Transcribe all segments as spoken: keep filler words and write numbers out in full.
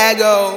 Diego.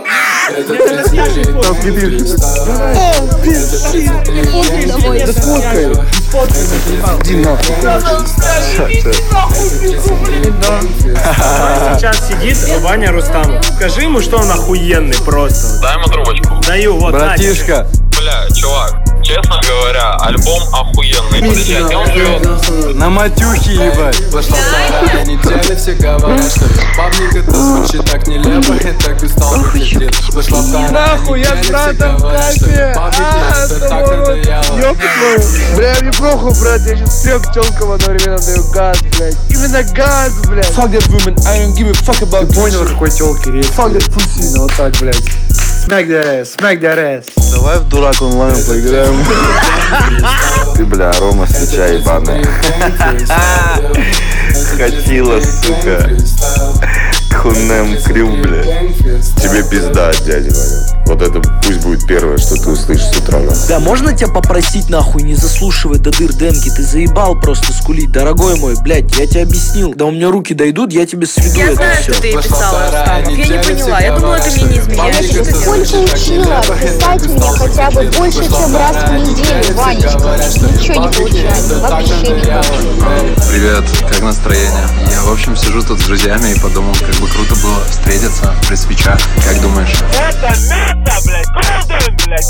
Сейчас сидит Ваня Рустамов. Скажи ему, что он охуенный просто. Дай ему трубочку. Даю, вот, братишка. Бля, чувак, честно говоря, альбом охуенный. Подожди, а где он живет? На матюхе, ебать. Пошла вторая неделя, все говорят, что бабник это звучит так нелепо и так устал пиздец. Пошла вторая нахуй, я с братом в кайфе. это так надоело. Ёб твою. Бля, мне похуй, брат, я сейчас трём тёлкам одновременно даю газ, блядь. Именно газ, блядь. Fuck that woman, I don't give a fuck about. Ты понял, какой тёлки речь? Fuck that pussy. Ну вот так, блядь. Smack that ass, smack that ass. Давай в дурак онлайн поиграем. Ты, бля, Рома, свеча ебаная. Хотела, сука. Хунем крил, бля. Тебе пизда, дядя Ваня. Вот это пусть будет первое, что ты услышишь с утра. Да, можно тебя попросить нахуй не заслушивать до дыр демки? Ты заебал просто скулить, дорогой мой, блядь, я тебе объяснил. Когда у меня руки дойдут, я тебе сведу Я это знаю, все. что ты писал, Рустамов. Я не поняла, я думала, ты мне не изменяешь. Сколько учила писать мне хотя бы больше, чем раз в неделю, Ванечка. Ничего не получается, вообще никак. Привет, как настроение? Я, в общем, сижу тут с друзьями и подумал, как бы круто было встретиться при свечах. Как думаешь? Это мета, блядь, круто, блядь,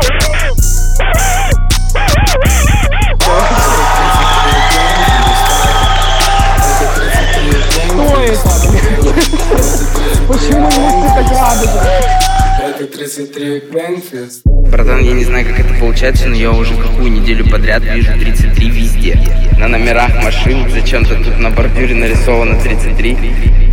Почему не так радуга? Это тридцать три Гринфилд. Братан, я не знаю, как это получается, но я уже какую неделю подряд вижу тридцать три везде. На номерах машин, зачем-то тут на бордюре нарисовано тридцать три.